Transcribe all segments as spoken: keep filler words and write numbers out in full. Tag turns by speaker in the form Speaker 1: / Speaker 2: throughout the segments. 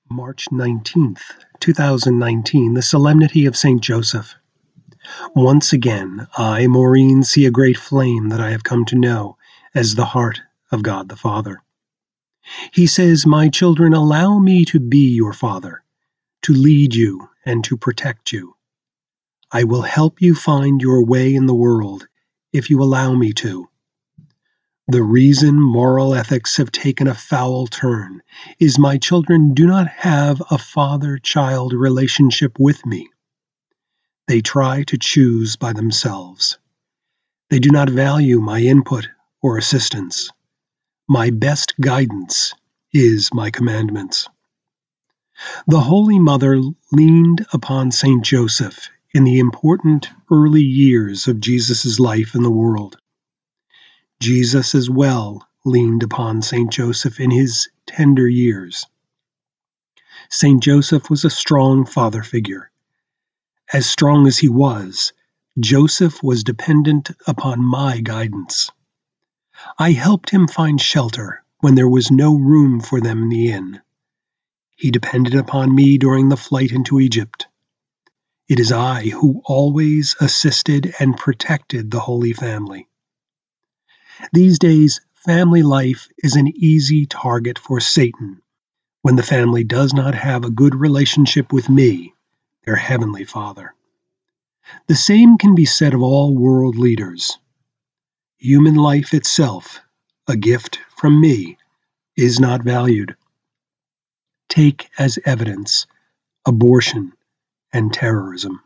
Speaker 1: March nineteenth, two thousand nineteen, the Solemnity of Saint Joseph. Once again, I, Maureen, see a great flame that I have come to know as the heart of God the Father. He says, "My children, allow me to be your father, to lead you and to protect you. I will help you find your way in the world if you allow me to. The reason moral ethics have taken a foul turn is my children do not have a father-child relationship with me. They try to choose by themselves. They do not value my input or assistance. My best guidance is my commandments." The Holy Mother leaned upon Saint Joseph in the important early years of Jesus' life in the world. Jesus as well leaned upon Saint Joseph in his tender years. Saint Joseph was a strong father figure. As strong as he was, Joseph was dependent upon my guidance. I helped him find shelter when there was no room for them in the inn. He depended upon me during the flight into Egypt. It is I who always assisted and protected the Holy Family. These days, family life is an easy target for Satan when the family does not have a good relationship with me, their Heavenly Father. The same can be said of all world leaders. Human life itself, a gift from me, is not valued. Take as evidence abortion and terrorism.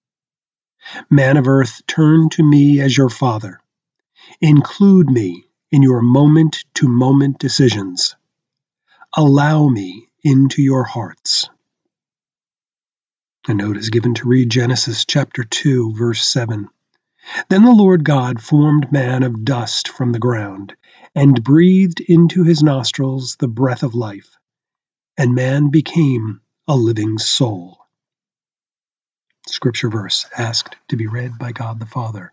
Speaker 1: Man of earth, turn to me as your Father. Include me in your moment-to-moment decisions. Allow me into your hearts. A note is given to read Genesis chapter two, verse seven. Then the Lord God formed man of dust from the ground, and breathed into his nostrils the breath of life, and man became a living soul. Scripture verse asked to be read by God the Father.